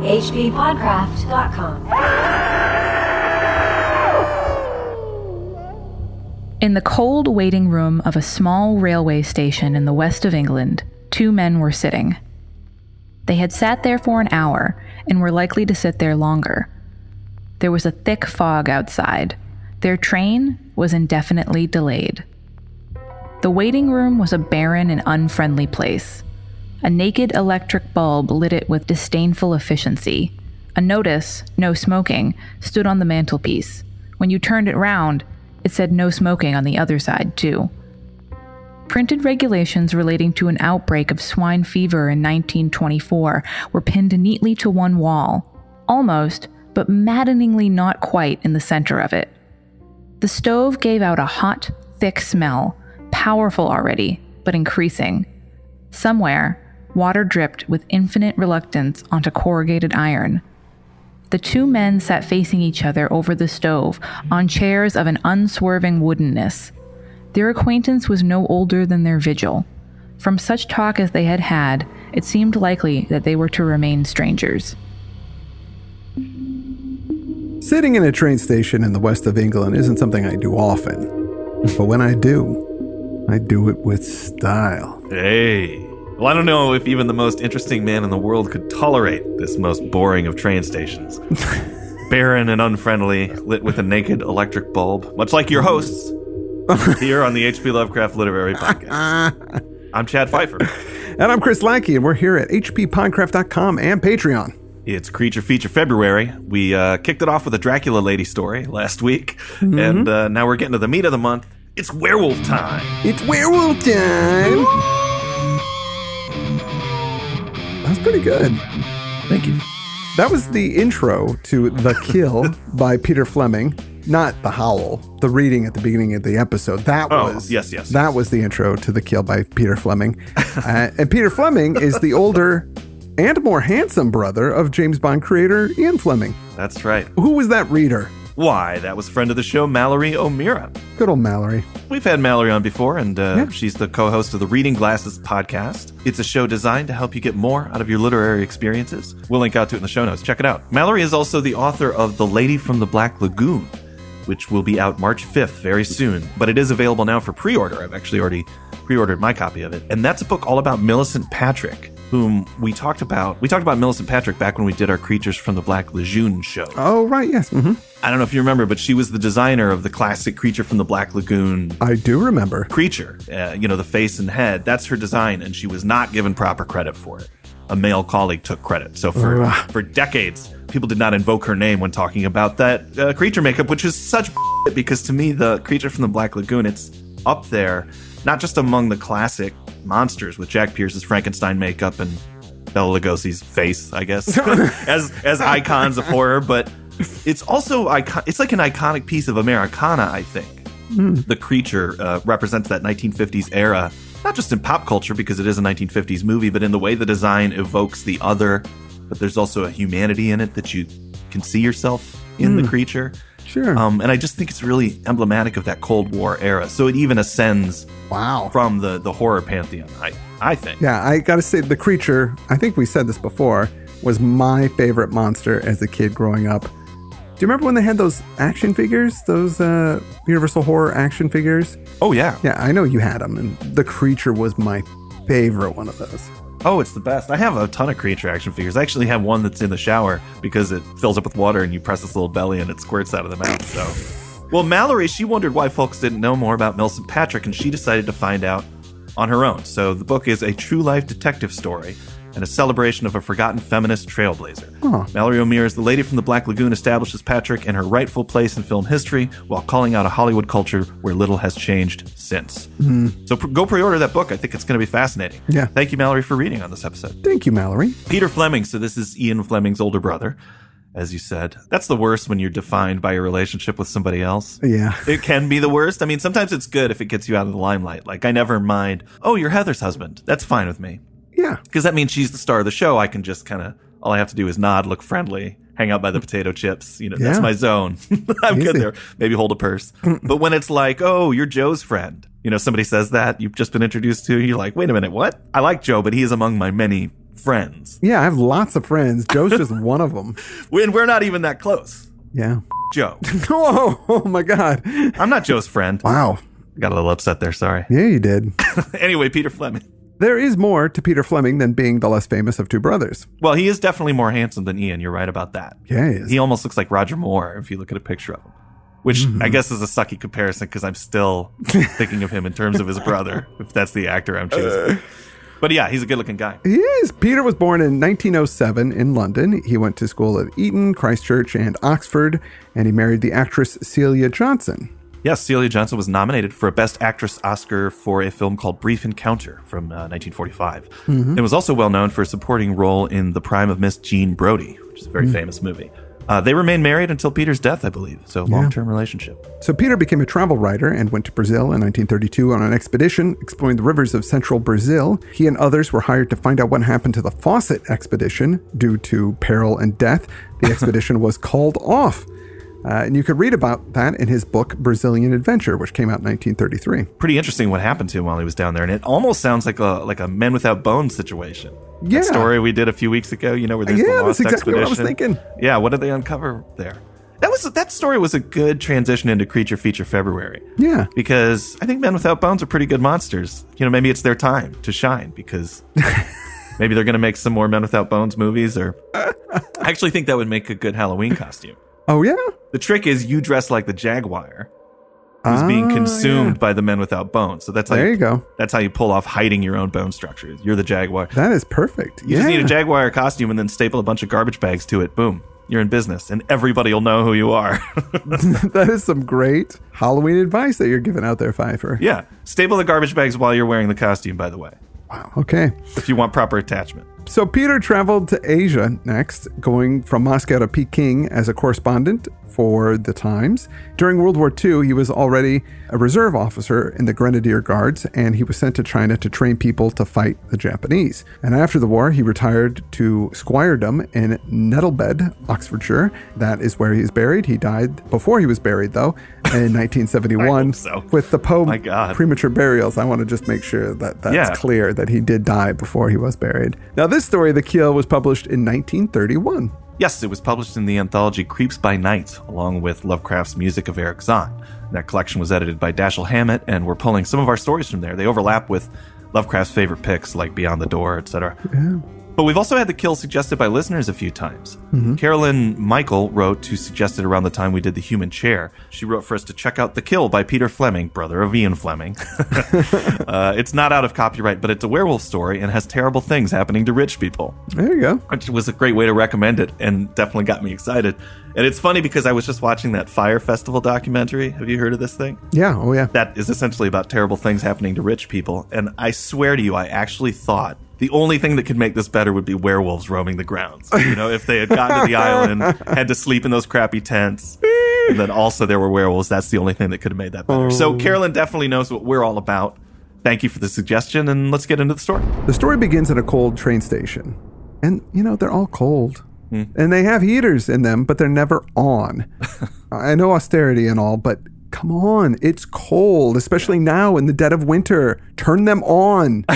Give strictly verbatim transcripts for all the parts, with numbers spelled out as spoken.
H P Podcraft dot com. In the cold waiting room of a small railway station in the west of England, two men were sitting. They had sat there for an hour and were likely to sit there longer. There was a thick fog outside. Their train was indefinitely delayed. The waiting room was a barren and unfriendly place. A naked electric bulb lit it with disdainful efficiency. A notice, "No smoking," stood on the mantelpiece. When you turned it round, it said "No smoking" on the other side, too. Printed regulations relating to an outbreak of swine fever in nineteen twenty-four were pinned neatly to one wall, almost, but maddeningly not quite in the center of it. The stove gave out a hot, thick smell, powerful already, but increasing. Somewhere, water dripped with infinite reluctance onto corrugated iron. The two men sat facing each other over the stove, on chairs of an unswerving woodenness. Their acquaintance was no older than their vigil. From such talk as they had had, it seemed likely that they were to remain strangers. Sitting in a train station in the west of England isn't something I do often. But when I do, I do it with style. Hey. Well, I don't know if even the most interesting man in the world could tolerate this most boring of train stations. Barren and unfriendly, lit with a naked electric bulb, much like your hosts here on the H P Lovecraft Literary Podcast. I'm Chad Pfeiffer. And I'm Chris Lackey, and we're here at H P Podcraft dot com and Patreon. It's Creature Feature February. We uh, kicked it off with a Dracula lady story last week, mm-hmm. and uh, now we're getting to the meat of the month. It's werewolf time. It's werewolf time. That's pretty good. Thank you. That was the intro to The Kill by Peter Fleming. Not The Howl, the reading at the beginning of the episode. That oh, was yes, yes. That was the intro to The Kill by Peter Fleming. uh, and Peter Fleming is the older and more handsome brother of James Bond creator Ian Fleming. That's right. Who was that reader? Why, that was friend of the show, Mallory O'Meara. Good old Mallory. We've had Mallory on before, and uh, yeah. she's the co-host of the Reading Glasses podcast. It's a show designed to help you get more out of your literary experiences. We'll link out to it in the show notes. Check it out. Mallory is also the author of The Lady from the Black Lagoon, which will be out March fifth, very soon. But it is available now for pre-order. I've actually already pre-ordered my copy of it. And that's a book all about Millicent Patrick, whom we talked about. We talked about Millicent Patrick back when we did our Creatures from the Black Lagoon show. Oh, right, yes. Mm-hmm. I don't know if you remember, but she was the designer of the classic Creature from the Black Lagoon. I do remember. Creature, uh, you know, the face and head. That's her design, and she was not given proper credit for it. A male colleague took credit. So for Ugh. for decades, people did not invoke her name when talking about that uh, creature makeup, which is such bullshit, because to me, the Creature from the Black Lagoon, it's up there, not just among the classic monsters with Jack Pierce's Frankenstein makeup and Bela Lugosi's face, I guess, as as icons of horror, but it's also icon- it's like an iconic piece of Americana, I think. Mm. The creature uh, represents that nineteen fifties era, not just in pop culture because it is a nineteen fifties movie, but in the way the design evokes the other. But there's also a humanity in it that you can see yourself in mm. the creature. Sure. Um, and I just think it's really emblematic of that Cold War era. So it even ascends wow. from the, the horror pantheon, I, I think. Yeah, I got to say, the creature, I think we said this before, was my favorite monster as a kid growing up. Do you remember when they had those action figures? Those uh, Universal Horror action figures? Oh, yeah. Yeah, I know you had them. And the creature was my favorite one of those. Oh, it's the best. I have a ton of creature action figures. I actually have one that's in the shower because it fills up with water and you press this little belly and it squirts out of the mouth. So, well, Mallory, she wondered why folks didn't know more about Millicent Patrick, and she decided to find out on her own. So the book is a true life detective story and a celebration of a forgotten feminist trailblazer. Oh. Mallory O'Meara is the lady from the Black Lagoon, establishes Patrick in her rightful place in film history while calling out a Hollywood culture where little has changed since. Mm. So pr- go pre-order that book. I think it's going to be fascinating. Yeah. Thank you, Mallory, for reading on this episode. Thank you, Mallory. Peter Fleming. So this is Ian Fleming's older brother, as you said. That's the worst when you're defined by your relationship with somebody else. Yeah. It can be the worst. I mean, sometimes it's good if it gets you out of the limelight. Like, I never mind, oh, you're Heather's husband. That's fine with me. Yeah. Because that means she's the star of the show. I can just kind of, all I have to do is nod, look friendly, hang out by the potato chips. You know, yeah. That's my zone. I'm Easy. good there. Maybe hold a purse. But when it's like, oh, you're Joe's friend. You know, somebody says that you've just been introduced to, you're like, wait a minute, what? I like Joe, but he is among my many friends. Yeah, I have lots of friends. Joe's just one of them. When we're not even that close. Yeah. Joe. oh, oh, my God. I'm not Joe's friend. Wow. Got a little upset there, sorry. Yeah, you did. Anyway, Peter Fleming. There is more to Peter Fleming than being the less famous of two brothers. Well, he is definitely more handsome than Ian. You're right about that. Yeah, he is. He almost looks like Roger Moore if you look at a picture of him. Which mm-hmm. I guess is a sucky comparison because I'm still thinking of him in terms of his brother, if that's the actor I'm choosing. Uh, but yeah, he's a good-looking guy. He is. Peter was born in nineteen oh seven in London. He went to school at Eton, Christchurch, and Oxford, and he married the actress Celia Johnson. Yes, Celia Johnson was nominated for a Best Actress Oscar for a film called Brief Encounter from uh, nineteen forty-five. Mm-hmm. It was also well known for a supporting role in The Prime of Miss Jean Brodie, which is a very mm-hmm. famous movie. Uh, they remained married until Peter's death, I believe. So long-term yeah. relationship. So Peter became a travel writer and went to Brazil in nineteen thirty-two on an expedition exploring the rivers of central Brazil. He and others were hired to find out what happened to the Fawcett expedition. Due to peril and death, the expedition was called off. Uh, and you could read about that in his book, Brazilian Adventure, which came out in nineteen thirty-three. Pretty interesting what happened to him while he was down there. And it almost sounds like a like a Men Without Bones situation. Yeah. That story we did a few weeks ago, you know, where there's yeah, the lost that's exactly expedition. What I was thinking. Yeah, what did they uncover there? That was that story was a good transition into Creature Feature February. Yeah. Because I think Men Without Bones are pretty good monsters. You know, maybe it's their time to shine because maybe they're going to make some more Men Without Bones movies. Or I actually think that would make a good Halloween costume. Oh, yeah? The trick is you dress like the Jaguar who's ah, being consumed yeah. by the Men Without Bones. So that's how there you, you go. That's how you pull off hiding your own bone structures. You're the Jaguar. That is perfect. You yeah. just need a Jaguar costume and then staple a bunch of garbage bags to it. Boom. You're in business, and everybody will know who you are. That is some great Halloween advice that you're giving out there, Pfeiffer. Yeah. Staple the garbage bags while you're wearing the costume, by the way. Wow. Okay. If you want proper attachment. So Peter traveled to Asia next, going from Moscow to Peking as a correspondent for the Times. During World War Two, he was already a reserve officer in the Grenadier Guards, and he was sent to China to train people to fight the Japanese. And after the war, he retired to squiredom in Nettlebed, Oxfordshire. That is where he's buried. He died before he was buried, though, in nineteen seventy-one. so. With the Poe My God. premature burials. I want to just make sure that that's yeah. clear, that he did die before he was buried. Now, this story, The Kiel, was published in nineteen thirty-one. Yes, it was published in the anthology Creeps by Night, along with Lovecraft's Music of Eric Zahn. That collection was edited by Dashiell Hammett, and we're pulling some of our stories from there. They overlap with Lovecraft's favorite picks, like Beyond the Door, et cetera. Yeah. But we've also had The Kill suggested by listeners a few times. Mm-hmm. Carolyn Michael wrote to suggest it around the time we did The Human Chair. She wrote for us to check out The Kill by Peter Fleming, brother of Ian Fleming. uh, it's not out of copyright, but it's a werewolf story and has terrible things happening to rich people. There you go. Which was a great way to recommend it and definitely got me excited. And it's funny because I was just watching that Fire Festival documentary. Have you heard of this thing? Yeah, oh yeah. That is essentially about terrible things happening to rich people. And I swear to you, I actually thought the only thing that could make this better would be werewolves roaming the grounds. You know, if they had gotten to the island, had to sleep in those crappy tents, and then also there were werewolves, that's the only thing that could have made that better. Oh. So Carolyn definitely knows what we're all about. Thank you for the suggestion, and let's get into the story. The story begins at a cold train station. And, you know, they're all cold. Hmm. And they have heaters in them, but they're never on. I know austerity and all, but come on, it's cold, especially now in the dead of winter. Turn them on.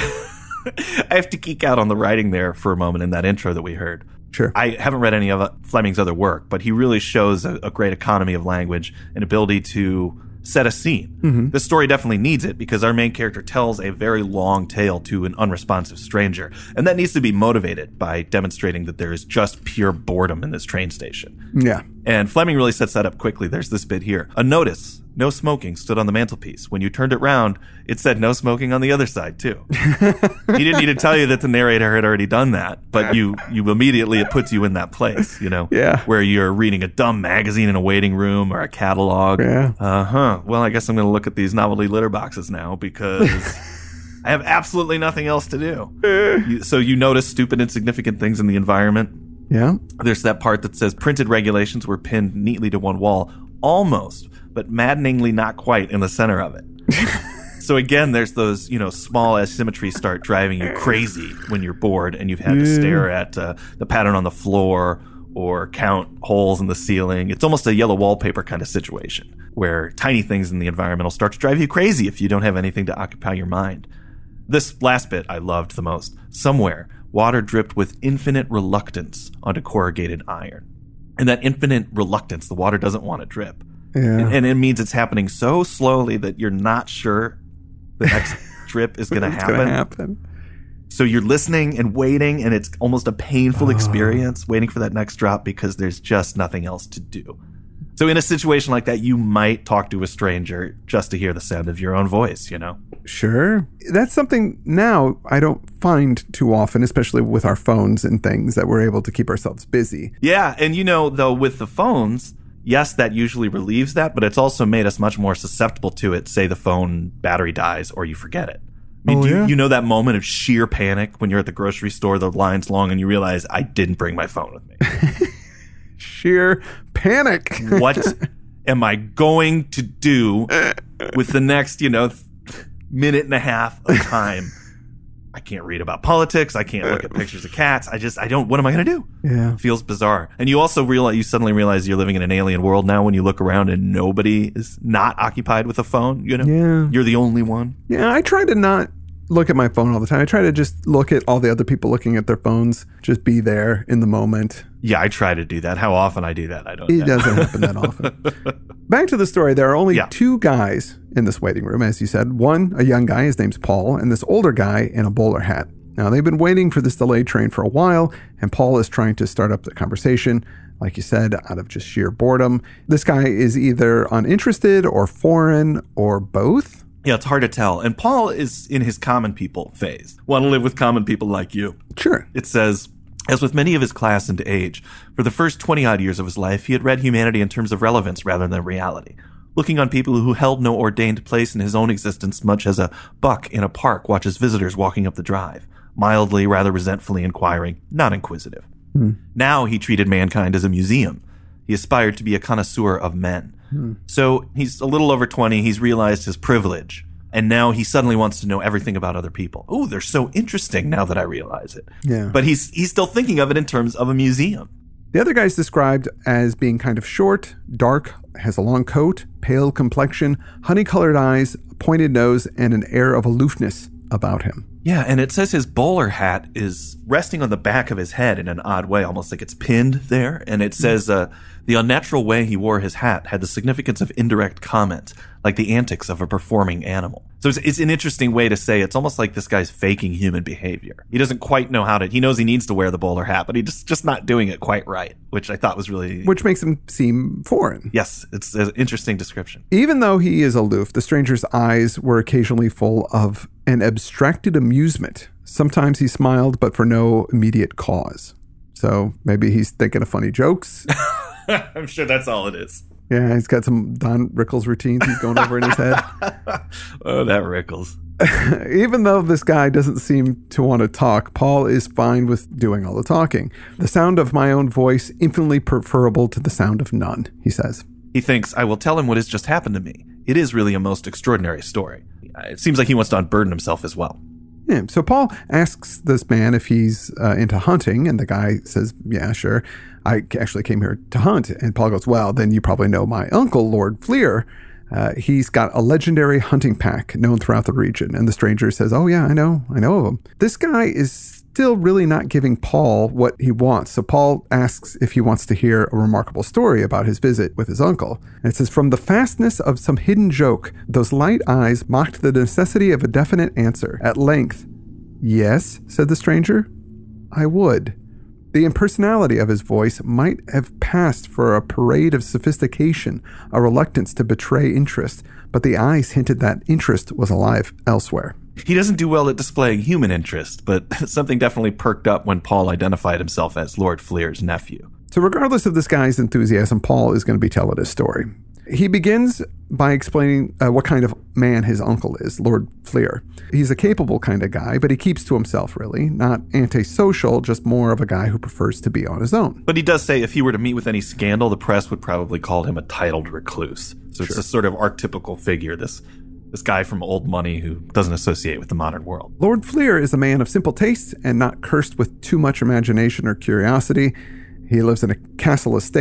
I have to geek out on the writing there for a moment in that intro that we heard. Sure. I haven't read any of Fleming's other work, but he really shows a, a great economy of language and ability to set a scene. Mm-hmm. This story definitely needs it because our main character tells a very long tale to an unresponsive stranger, and that needs to be motivated by demonstrating that there is just pure boredom in this train station. Yeah. And Fleming really sets that up quickly. There's this bit here. A notice, no smoking, stood on the mantelpiece. When you turned it round, it said no smoking on the other side, too. He didn't need to tell you that the narrator had already done that, but you, you immediately, it puts you in that place, you know, yeah. where you're reading a dumb magazine in a waiting room or a catalog. Yeah. Uh-huh. Well, I guess I'm going to look at these novelty litter boxes now because I have absolutely nothing else to do. You, so you notice stupid, insignificant things in the environment. Yeah. There's that part that says printed regulations were pinned neatly to one wall, almost, but maddeningly not quite in the center of it. So again, there's those, you know, small asymmetries start driving you crazy when you're bored and you've had to stare at uh, the pattern on the floor or count holes in the ceiling. It's almost a yellow wallpaper kind of situation where tiny things in the environment will start to drive you crazy if you don't have anything to occupy your mind. This last bit I loved the most. Somewhere, water dripped with infinite reluctance onto corrugated iron. And that infinite reluctance, the water doesn't want to drip. Yeah. And, and it means it's happening so slowly that you're not sure the next drip is going to happen. happen. So you're listening and waiting, and it's almost a painful oh. experience waiting for that next drop because there's just nothing else to do. So in a situation like that, you might talk to a stranger just to hear the sound of your own voice, you know? Sure. That's something now I don't find too often, especially with our phones and things, that we're able to keep ourselves busy. Yeah, and you know, though, with the phones, yes, that usually relieves that, but it's also made us much more susceptible to it. Say the phone battery dies or you forget it. I mean, oh, do yeah? you, you know that moment of sheer panic when you're at the grocery store, the line's long, and you realize, I didn't bring my phone with me. Sheer panic. What am I going to do with the next, you know, minute and a half of time? I can't read about politics. I can't look at pictures of cats. I just, I don't, what am I going to do? Yeah. It feels bizarre. And you also realize, you suddenly realize you're living in an alien world now when you look around and nobody is not occupied with a phone, you know? Yeah. You're the only one. Yeah, I try to not look at my phone all the time. I try to just look at all the other people looking at their phones, just be there in the moment. Yeah, I try to do that. How often I do that, I don't know. It doesn't happen that often. Back to the story. There are only yeah. two guys in this waiting room, as you said. One, a young guy, his name's Paul, and this older guy in a bowler hat. Now, they've been waiting for this delayed train for a while, and Paul is trying to start up the conversation, like you said, out of just sheer boredom. This guy is either uninterested or foreign or both. Yeah, it's hard to tell. And Paul is in his common people phase. Want to live with common people like you. Sure. It says, as with many of his class and age, for the first twenty-odd years of his life, he had read humanity in terms of relevance rather than reality, looking on people who held no ordained place in his own existence much as a buck in a park watches visitors walking up the drive, mildly, rather resentfully inquiring, not inquisitive. Hmm. Now he treated mankind as a museum. He aspired to be a connoisseur of men. Hmm. So he's a little over twenty. He's realized his privilege. And now he suddenly wants to know everything about other people. Oh, they're so interesting now that I realize it. Yeah. But he's he's still thinking of it in terms of a museum. The other guy's described as being kind of short, dark, has a long coat, pale complexion, honey-colored eyes, a pointed nose, and an air of aloofness about him. Yeah, and it says his bowler hat is resting on the back of his head in an odd way, almost like it's pinned there. And it says uh, the unnatural way he wore his hat had the significance of indirect comment, like the antics of a performing animal. So it's, it's an interesting way to say it's almost like this guy's faking human behavior. He doesn't quite know how to, he knows he needs to wear the bowler hat, but he's just, just not doing it quite right, which I thought was really... Which makes him seem foreign. Yes, it's an interesting description. Even though he is aloof, the stranger's eyes were occasionally full of an abstracted amusement. Sometimes he smiled, but for no immediate cause. So maybe he's thinking of funny jokes. I'm sure that's all it is. Yeah, he's got some Don Rickles routines he's going over in his head. Oh, that Rickles. Even though this guy doesn't seem to want to talk, Paul is fine with doing all the talking. The sound of my own voice, infinitely preferable to the sound of none, he says. He thinks, I will tell him what has just happened to me. It is really a most extraordinary story. It seems like he wants to unburden himself as well. Yeah, so Paul asks this man if he's uh, into hunting, and the guy says, yeah, sure. I actually came here to hunt. And Paul goes, well, then you probably know my uncle, Lord Fleer. Uh, he's got a legendary hunting pack known throughout the region. And the stranger says, oh, yeah, I know. I know of him. This guy is still really not giving Paul what he wants. So Paul asks if he wants to hear a remarkable story about his visit with his uncle. And it says, from the fastness of some hidden joke, those light eyes mocked the necessity of a definite answer. At length, yes, said the stranger, I would. The impersonality of his voice might have passed for a parade of sophistication, a reluctance to betray interest, but the eyes hinted that interest was alive elsewhere. He doesn't do well at displaying human interest, but something definitely perked up when Paul identified himself as Lord Fleer's nephew. So regardless of this guy's enthusiasm, Paul is going to be telling his story. He begins by explaining uh, what kind of man his uncle is, Lord Fleer. He's a capable kind of guy, but he keeps to himself, really. Not antisocial, just more of a guy who prefers to be on his own. But he does say if he were to meet with any scandal, the press would probably call him a titled recluse. So Sure. It's a sort of archetypical figure, this this guy from old money who doesn't associate with the modern world. Lord Fleer is a man of simple tastes and not cursed with too much imagination or curiosity. He lives in a castle estate.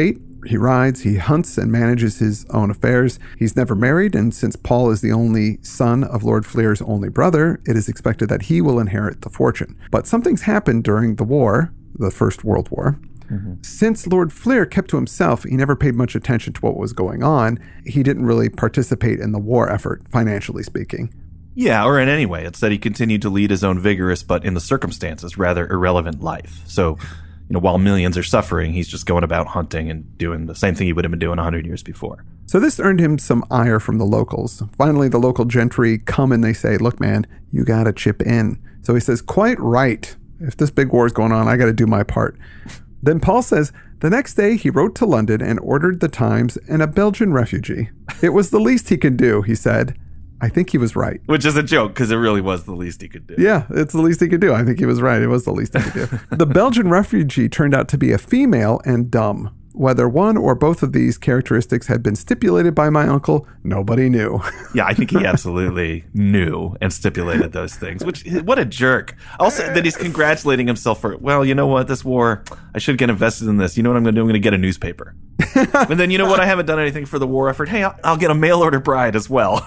he rides, he hunts, and manages his own affairs. He's never married, and since Paul is the only son of Lord Fleur's only brother, it is expected that he will inherit the fortune. But something's happened during the war, the First World War. Mm-hmm. Since Lord Fleur kept to himself, he never paid much attention to what was going on. He didn't really participate in the war effort, financially speaking. Yeah, or in any way. It said he continued to lead his own vigorous, but in the circumstances, rather irrelevant life. So, you know, while millions are suffering, he's just going about hunting and doing the same thing he would have been doing one hundred years before. So this earned him some ire from the locals. Finally, the local gentry come and they say, look, man, you got to chip in. So he says, quite right. If this big war is going on, I got to do my part. Then Paul says, the next day he wrote to London and ordered the Times and a Belgian refugee. It was the least he could do, he said. I think he was right. Which is a joke, because it really was the least he could do. Yeah, it's the least he could do. I think he was right. It was the least he could do. The Belgian refugee turned out to be a female and dumb. Whether one or both of these characteristics had been stipulated by my uncle, nobody knew. Yeah, I think he absolutely knew and stipulated those things, which, what a jerk. Also, that he's congratulating himself for, well, you know what, this war, I should get invested in this. You know what I'm going to do? I'm going to get a newspaper. And then, you know what, I haven't done anything for the war effort. Hey, I'll, I'll get a mail order bride as well.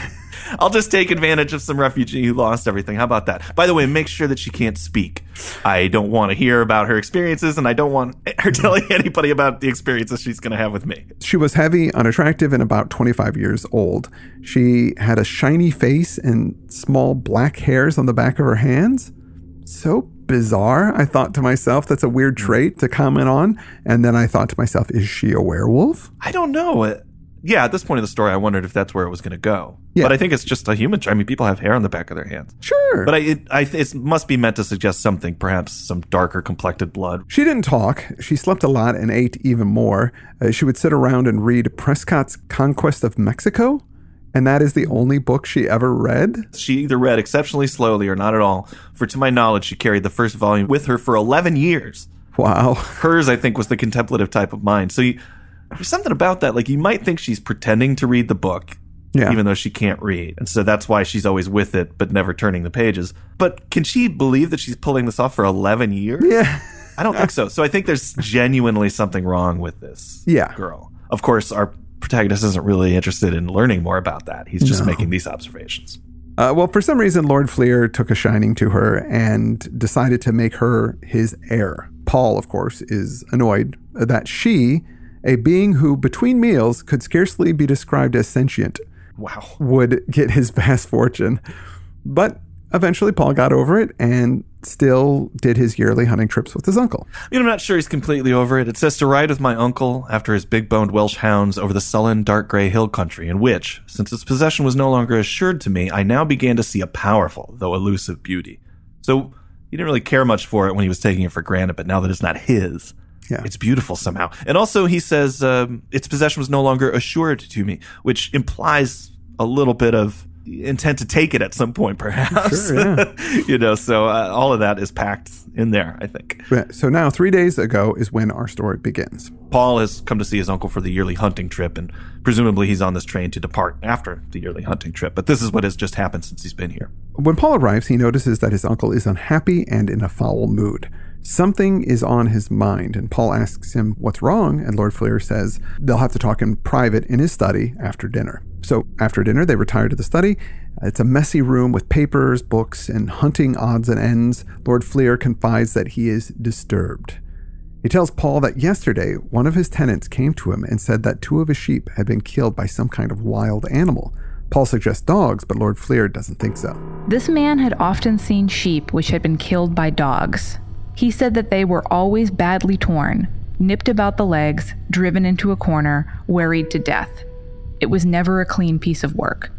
I'll just take advantage of some refugee who lost everything. How about that? By the way, make sure that she can't speak. I don't want to hear about her experiences, and I don't want her telling anybody about the experiences she's going to have with me. She was heavy, unattractive, and about twenty-five years old. She had a shiny face and small black hairs on the back of her hands. So bizarre, I thought to myself. That's a weird trait to comment on. And then I thought to myself, is she a werewolf? I don't know. Yeah, at this point in the story, I wondered if that's where it was going to go. Yeah. But I think it's just a human trait. I mean, people have hair on the back of their hands. Sure. But I, it, I, it must be meant to suggest something, perhaps some darker complected blood. She didn't talk. She slept a lot and ate even more. Uh, she would sit around and read Prescott's Conquest of Mexico. And that is the only book she ever read. She either read exceptionally slowly or not at all. For to my knowledge, she carried the first volume with her for eleven years. Wow. Hers, I think, was the contemplative type of mind. So you... There's something about that. Like, you might think she's pretending to read the book, yeah, even though she can't read. And so that's why she's always with it, but never turning the pages. But can she believe that she's pulling this off for eleven years? Yeah. I don't think so. So I think there's genuinely something wrong with this yeah. girl. Of course, our protagonist isn't really interested in learning more about that. He's just no. making these observations. Uh, well, for some reason, Lord Fleur took a shining to her and decided to make her his heir. Paul, of course, is annoyed that she... a being who, between meals, could scarcely be described as sentient, wow, would get his vast fortune. But eventually Paul got over it and still did his yearly hunting trips with his uncle. You know, I'm not sure he's completely over it. It says to ride with my uncle after his big-boned Welsh hounds over the sullen, dark gray hill country, in which, since its possession was no longer assured to me, I now began to see a powerful, though elusive beauty. So he didn't really care much for it when he was taking it for granted, but now that it's not his... yeah, it's beautiful somehow. And also he says um, its possession was no longer assured to me, which implies a little bit of intent to take it at some point, perhaps. Sure, yeah. You know, so uh, all of that is packed in there, I think. So now three days ago is when our story begins. Paul has come to see his uncle for the yearly hunting trip, and presumably he's on this train to depart after the yearly hunting trip. But this is what has just happened since he's been here. When Paul arrives, he notices that his uncle is unhappy and in a foul mood. Something is on his mind, and Paul asks him what's wrong, and Lord Fleur says they'll have to talk in private in his study after dinner. So after dinner, they retire to the study. It's a messy room with papers, books, and hunting odds and ends. Lord Fleur confides that he is disturbed. He tells Paul that yesterday, one of his tenants came to him and said that two of his sheep had been killed by some kind of wild animal. Paul suggests dogs, but Lord Fleur doesn't think so. This man had often seen sheep which had been killed by dogs. He said that they were always badly torn, nipped about the legs, driven into a corner, worried to death. It was never a clean piece of work.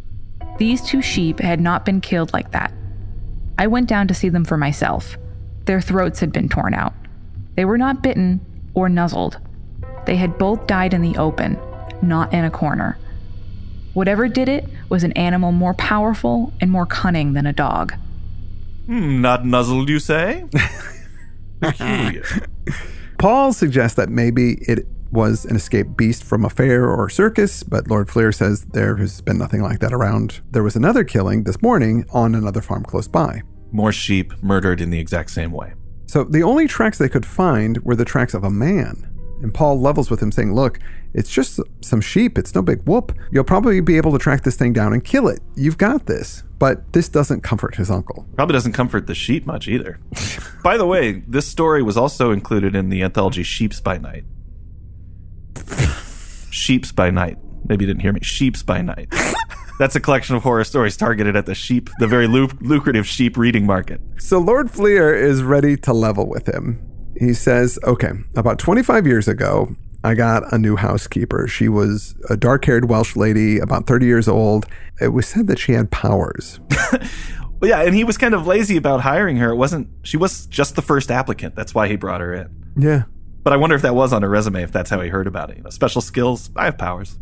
These two sheep had not been killed like that. I went down to see them for myself. Their throats had been torn out. They were not bitten or nuzzled. They had both died in the open, not in a corner. Whatever did it was an animal more powerful and more cunning than a dog. Hmm, not nuzzled, you say? Peculiar. Paul suggests that maybe it was an escaped beast from a fair or circus, but Lord Fleur says there has been nothing like that around. There was another killing this morning on another farm close by. More sheep murdered in the exact same way. So the only tracks they could find were the tracks of a man. And Paul levels with him, saying, look, it's just some sheep. It's no big whoop. You'll probably be able to track this thing down and kill it. You've got this. But this doesn't comfort his uncle. Probably doesn't comfort the sheep much either. By the way, this story was also included in the anthology Sheeps by Night. Sheeps by Night. Maybe you didn't hear me. Sheeps by Night. That's a collection of horror stories targeted at the sheep, the very lu- lucrative sheep reading market. So Lord Fleer is ready to level with him. He says, okay, about twenty-five years ago, I got a new housekeeper. She was a dark-haired Welsh lady, about thirty years old. It was said that she had powers. Well, yeah, and he was kind of lazy about hiring her. It wasn't, she was just the first applicant. That's why he brought her in. Yeah. But I wonder if that was on her resume, if that's how he heard about it. You know, special skills, I have powers.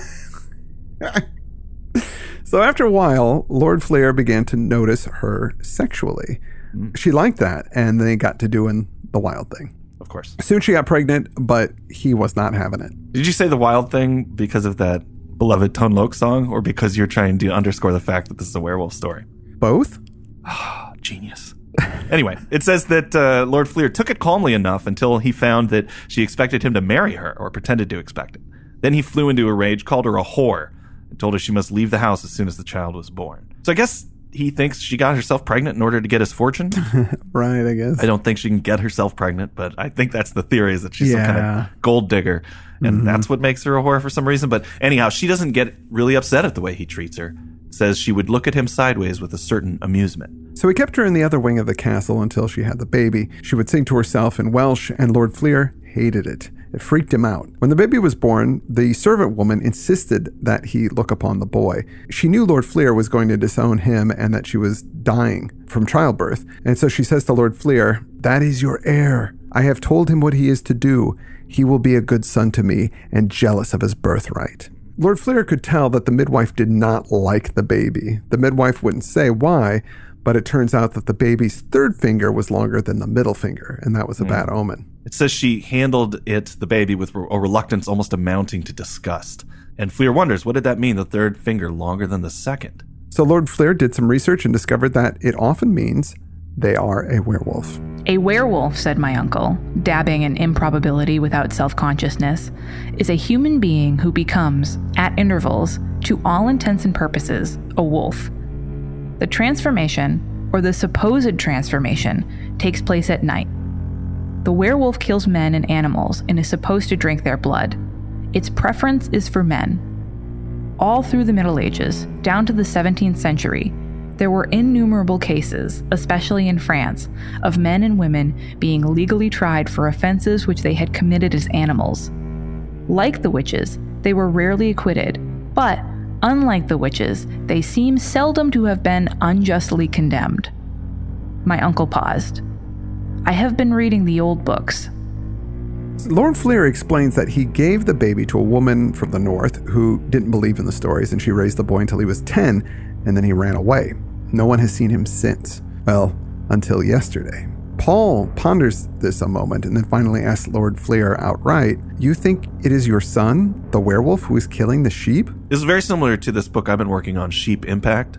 So after a while, Lord Fleer began to notice her sexually. Mm. She liked that, and they got to doing the wild thing. Of course. Soon she got pregnant, but he was not having it. Did you say the wild thing because of that beloved Tone Loc song, or because you're trying to underscore the fact that this is a werewolf story? Both? Ah, genius. Anyway, it says that uh, Lord Fleer took it calmly enough until he found that she expected him to marry her, or pretended to expect it. Then he flew into a rage, called her a whore, and told her she must leave the house as soon as the child was born. So I guess he thinks she got herself pregnant in order to get his fortune. Right, I guess. I don't think she can get herself pregnant, but I think that's the theory, is that she's yeah. some kind of gold digger. And mm-hmm. that's what makes her a whore for some reason. But anyhow, she doesn't get really upset at the way he treats her. Says she would look at him sideways with a certain amusement. So he kept her in the other wing of the castle until she had the baby. She would sing to herself in Welsh, and Lord Fleer hated it. It freaked him out. When the baby was born, the servant woman insisted that he look upon the boy. She knew Lord Fleer was going to disown him and that she was dying from childbirth. And so she says to Lord Fleer, "That is your heir. I have told him what he is to do. He will be a good son to me and jealous of his birthright." Lord Fleer could tell that the midwife did not like the baby. The midwife wouldn't say why, but it turns out that the baby's third finger was longer than the middle finger, and that was a mm. bad omen. It says she handled it, the baby, with a reluctance almost amounting to disgust. And Fleer wonders, what did that mean, the third finger longer than the second? So Lord Fleer did some research and discovered that it often means they are a werewolf. A werewolf, said my uncle, dabbing in improbability without self-consciousness, is a human being who becomes, at intervals, to all intents and purposes, a wolf. The transformation, or the supposed transformation, takes place at night. The werewolf kills men and animals and is supposed to drink their blood. Its preference is for men. All through the Middle Ages, down to the seventeenth century, there were innumerable cases, especially in France, of men and women being legally tried for offenses which they had committed as animals. Like the witches, they were rarely acquitted, but unlike the witches, they seem seldom to have been unjustly condemned. My uncle paused. I have been reading the old books. Lord Fleer explains that he gave the baby to a woman from the north who didn't believe in the stories, and she raised the boy until he was ten, and then he ran away. No one has seen him since. Well, until yesterday. Paul ponders this a moment and then finally asks Lord Fleer outright, "You think it is your son, the werewolf, who is killing the sheep?" This is very similar to this book I've been working on, Sheep Impact.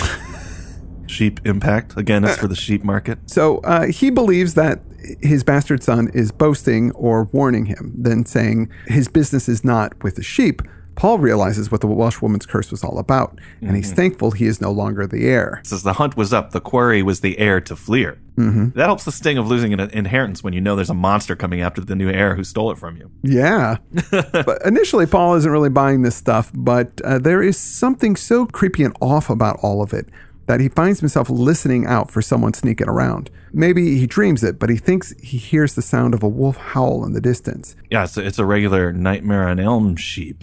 Sheep Impact. Again, it's for the sheep market. So uh, he believes that his bastard son is boasting or warning him, then saying his business is not with the sheep. Paul realizes what the Welsh woman's curse was all about, and mm-hmm. he's thankful he is no longer the heir. It says the hunt was up, the quarry was the heir to Fleer. Mm-hmm. That helps the sting of losing an inheritance when you know there's a monster coming after the new heir who stole it from you. Yeah. But initially, Paul isn't really buying this stuff, but uh, there is something so creepy and off about all of it that he finds himself listening out for someone sneaking around. Maybe he dreams it, but he thinks he hears the sound of a wolf howl in the distance. Yeah, it's a, it's a regular Nightmare on Elm sheep.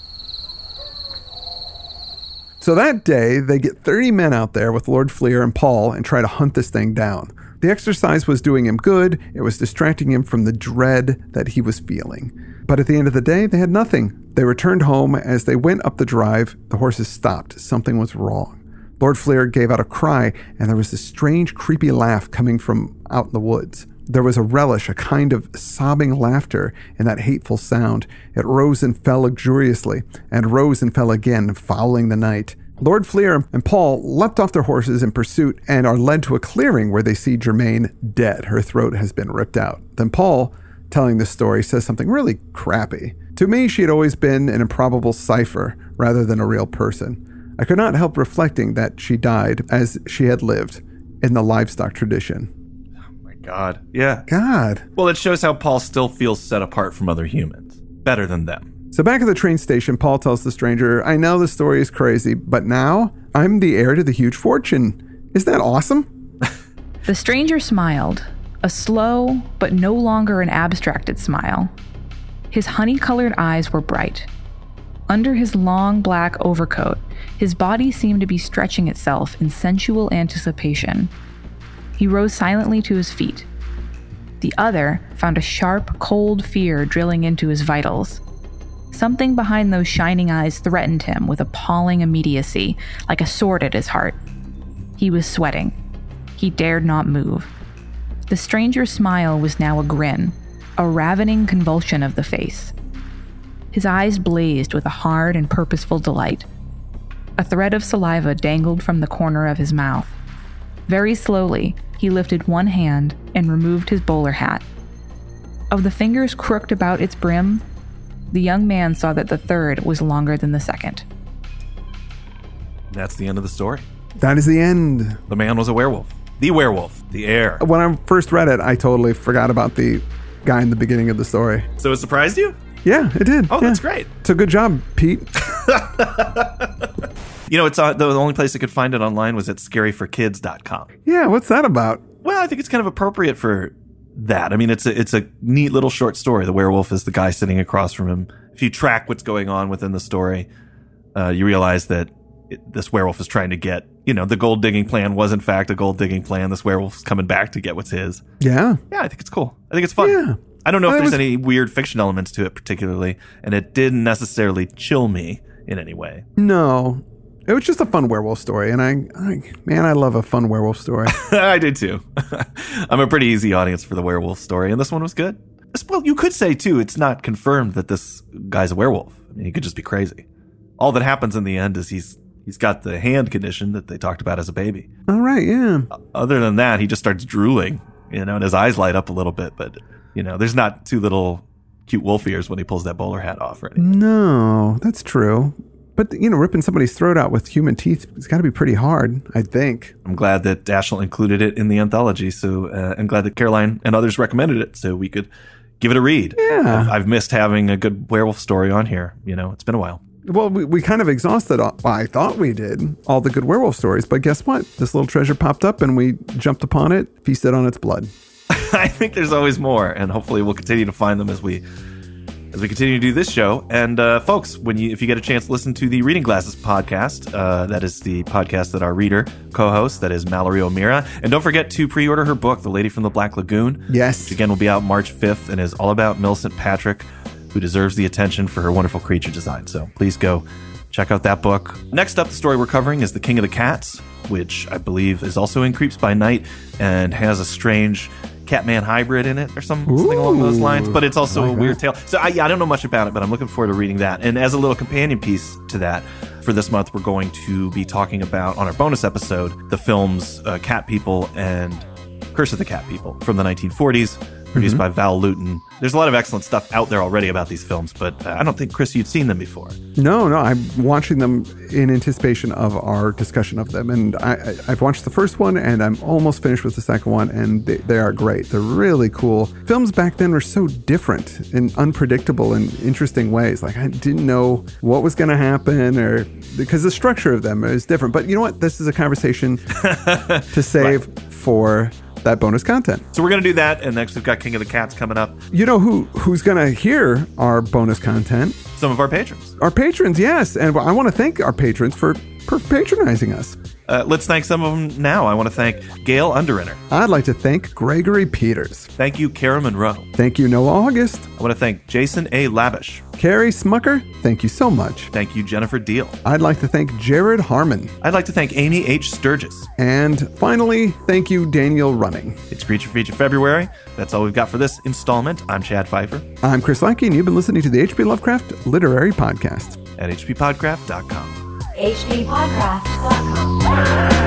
So that day, they get thirty men out there with Lord Fleer and Paul and try to hunt this thing down. The exercise was doing him good. It was distracting him from the dread that he was feeling. But at the end of the day, they had nothing. They returned home. As they went up the drive, the horses stopped. Something was wrong. Lord Fleer gave out a cry, and there was this strange, creepy laugh coming from out in the woods. There was a relish, a kind of sobbing laughter in that hateful sound. It rose and fell luxuriously, and rose and fell again, fouling the night. Lord Fleer and Paul leapt off their horses in pursuit and are led to a clearing where they see Germaine dead. Her throat has been ripped out. Then Paul telling this story says something really crappy. To me, she had always been an improbable cipher rather than a real person. I could not help reflecting that she died as she had lived in the livestock tradition. Oh my God. Yeah. God. Well, it shows how Paul still feels set apart from other humans. Better than them. So back at the train station, Paul tells the stranger, I know the story is crazy, but now I'm the heir to the huge fortune. Isn't that awesome? The stranger smiled, a slow but no longer an abstracted smile. His honey-colored eyes were bright. Under his long black overcoat, his body seemed to be stretching itself in sensual anticipation. He rose silently to his feet. The other found a sharp, cold fear drilling into his vitals. Something behind those shining eyes threatened him with appalling immediacy, like a sword at his heart. He was sweating. He dared not move. The stranger's smile was now a grin, a ravening convulsion of the face. His eyes blazed with a hard and purposeful delight. A thread of saliva dangled from the corner of his mouth. Very slowly, he lifted one hand and removed his bowler hat. Of the fingers crooked about its brim, the young man saw that the third was longer than the second. That's the end of the story. That is the end. The man was a werewolf. The werewolf. The heir. When I first read it, I totally forgot about the guy in the beginning of the story. So it surprised you? Yeah, it did. Oh, yeah. That's great. So good job, Pete. You know, it's uh, the only place I could find it online was at scary for kids dot com. Yeah, what's that about? Well, I think it's kind of appropriate for that. I mean, it's a, it's a neat little short story. The werewolf is the guy sitting across from him. If you track what's going on within the story, uh, you realize that it, this werewolf is trying to get, you know, the gold digging plan was in fact a gold digging plan. This werewolf's coming back to get what's his. Yeah. Yeah, I think it's cool. I think it's fun. Yeah. I don't know if Well, it there's was- any weird fiction elements to it particularly, and it didn't necessarily chill me in any way. No. It was just a fun werewolf story, and I, I man, I love a fun werewolf story. I did too. I'm a pretty easy audience for the werewolf story, and this one was good. Well, you could say too, it's not confirmed that this guy's a werewolf. I mean, he could just be crazy. All that happens in the end is he's he's got the hand condition that they talked about as a baby. All right, yeah. Other than that, he just starts drooling, you know, and his eyes light up a little bit. But you know, there's not two little cute wolf ears when he pulls that bowler hat off or anything. No, that's true. But, you know, ripping somebody's throat out with human teeth, it's got to be pretty hard, I think. I'm glad that Dashiell included it in the anthology. So uh, I'm glad that Caroline and others recommended it so we could give it a read. Yeah. I've, I've missed having a good werewolf story on here. You know, it's been a while. Well, we, we kind of exhausted, all, well, I thought we did, all the good werewolf stories. But guess what? This little treasure popped up and we jumped upon it, feasted on its blood. I think there's always more, and hopefully we'll continue to find them as we as we continue to do this show. And uh, folks, when you if you get a chance to listen to the Reading Glasses podcast, uh, that is the podcast that our reader co-hosts, that is Mallory O'Meara. And don't forget to pre-order her book, The Lady from the Black Lagoon. Yes. Which again will be out March fifth and is all about Millicent Patrick, who deserves the attention for her wonderful creature design. So please go check out that book. Next up, the story we're covering is The King of the Cats, which I believe is also in Creeps by Night and has a strange Catman hybrid in it or some, something along those lines, but it's also like a weird that. tale. So I, yeah, I don't know much about it, but I'm looking forward to reading that. And as a little companion piece to that, for this month, we're going to be talking about, on our bonus episode, the films uh, Cat People and Curse of the Cat People from the nineteen forties, produced Mm-hmm. by Val Lewton. There's a lot of excellent stuff out there already about these films, but uh, I don't think, Chris, you'd seen them before. No, no, I'm watching them in anticipation of our discussion of them. And I, I, I've watched the first one, and I'm almost finished with the second one, and they, they are great. They're really cool. Films back then were so different and unpredictable in interesting ways. Like, I didn't know what was going to happen, or because the structure of them is different. But you know what? This is a conversation to save Right. for that bonus content. So we're going to do that, and next we've got King of the Cats coming up. You know who who's going to hear our bonus content? Some of our patrons. Our patrons, yes. And I want to thank our patrons for, for patronizing us. Uh, let's thank some of them now. I want to thank Gail Underinner. I'd like to thank Gregory Peters. Thank you, Kara Monroe. Thank you, Noah August. I want to thank Jason A. Lavish. Carrie Smucker, thank you so much. Thank you, Jennifer Deal. I'd like to thank Jared Harmon. I'd like to thank Amy H. Sturgis. And finally, thank you, Daniel Running. It's Creature Feature February. That's all we've got for this installment. I'm Chad Pfeiffer I'm Chris Lackey, and you've been listening to the H P Lovecraft Literary Podcast. at h p podcraft dot com. h p podcraft dot com.